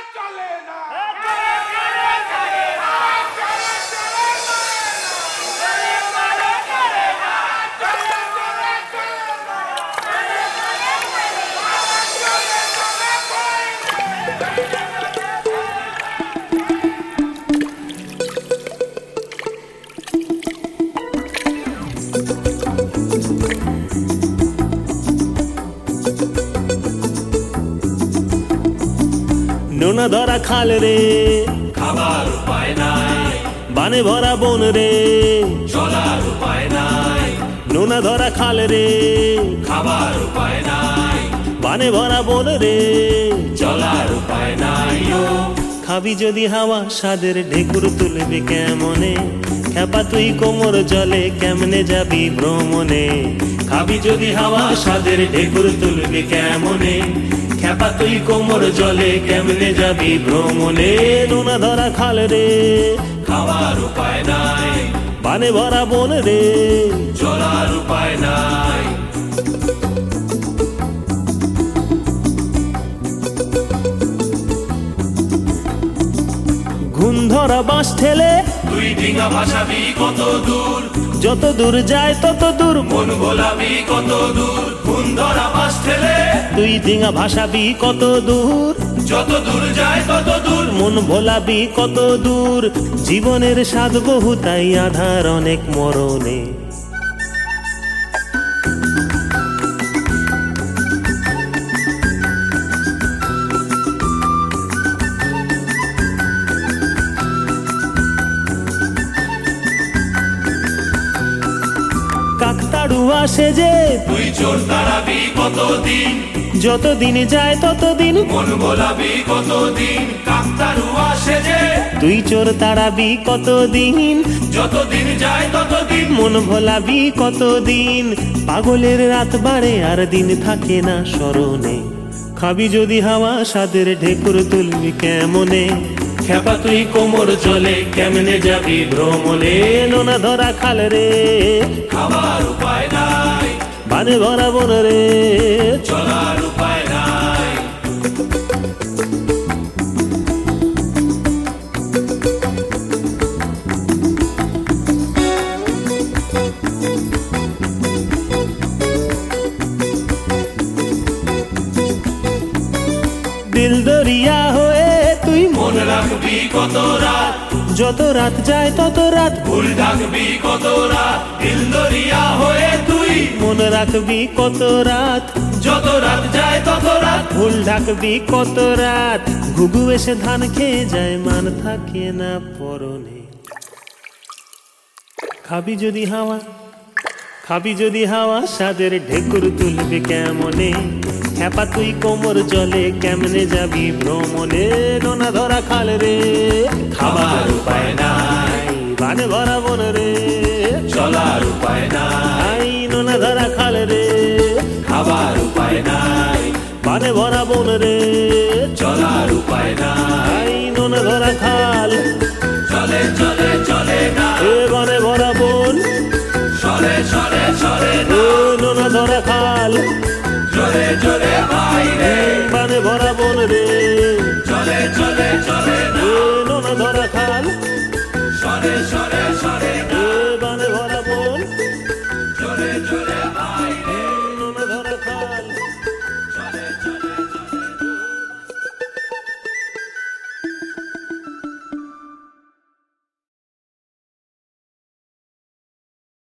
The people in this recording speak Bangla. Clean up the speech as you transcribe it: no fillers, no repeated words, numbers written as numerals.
চলে না নোনা ধরা খাল রে, খাবার উপায় নাই, বানে ভরা বন রে, চলার উপায় নাই, নোনা ধরা খাল রে, খাবার উপায় নাই, বানে ভরা বন রে, চলার উপায় নাই। ও খাবি যদি হাওয়া সাদের ঢেকুর তুলবি কেমনে, খেপা তুই কোমর জলে কেমনে যাবি ভ্রমণে। খাবি যদি হাওয়া সাদের ঢেকুর তুলবি কেমনে, খেপা তুই কোমর জলে কেমনে যাবি ভ্রমণে। নোনা ধরা খাল রে, খাবার উপায় নাই, বানে ভরা বন রে, চলার উপায় নাই। ঘুম ধরা বাঁশ ঠেলে তুই ডিঙা ভাসাবি কত দূর, যত দূর যায় তত দূর, মন ভোলাবি কত দূর, খুন ধরা বাস ঠেলে তুই ডিঙা ভাসাবি কত দূর, যত দূর যায় তত দূর, মন ভোলাবি কত দূর। জীবনের স্বাদ বহু তাই আধার অনেক মরণে। কাকতাড়ুয়া সেজে তুই চোর তাড়াবি কতদিন, যতদিন যায় ততদিন, মন ভোলাবি কতদিন, কাকতাড়ুয়া সেজে তুই চোর তাড়াবি কতদিন, যতদিন যায় ততদিন, মন ভোলাবি কতদিন। পাগলের রাত বাড়ে আর দিন থাকে না স্মরণে। খাবি যদি হাওয়া সাদের ঢেকুর তুলবি কেমনে, খেপা তুই কোমর জলে কেমনে যাবি ভ্রমণে। নোনা ধরা খাল রে, খাবার উপায় নাই, বানে ভরা বন রে, চলার উপায় নাই। দিল দরিয়া হয়ে তুই মন রাখবি কত রাত, যত রাত যায় তত রাত, ভুল ডাকবি কত রাত, দিল দরিয়া হয়ে তুই মন রাখবি কত রাত, যত রাত যায় তত রাত, ভুল ঢাকবি কত রাত। ঘুঘু এসে ধান খেয়ে যায় মান থাকে না পরনে। খাবি যদি হাওয়া, খাবি যদি হাওয়া সাদের ঢেকুর তুলবি কেমনে, খেপা তুই কোমর জলে কেমনে যাবি ভ্রমণে। নোনা ধরা খাল রে, খাবার উপায় নাই, বানে ভরা বন রে, চলার উপায় নাই, নোনা ধরা খাল রে, খাবার উপায় নাই, বানে ভরা বন রে, চলার উপায় নাই। নোনা ধরা খাল, চলে চলে চলে না, এ বনে ভরা বন, সরে সরে সরে ও না, নোনা ধরা খাল, জোরে জোরে বাইরে, বানে ভরা বন রে,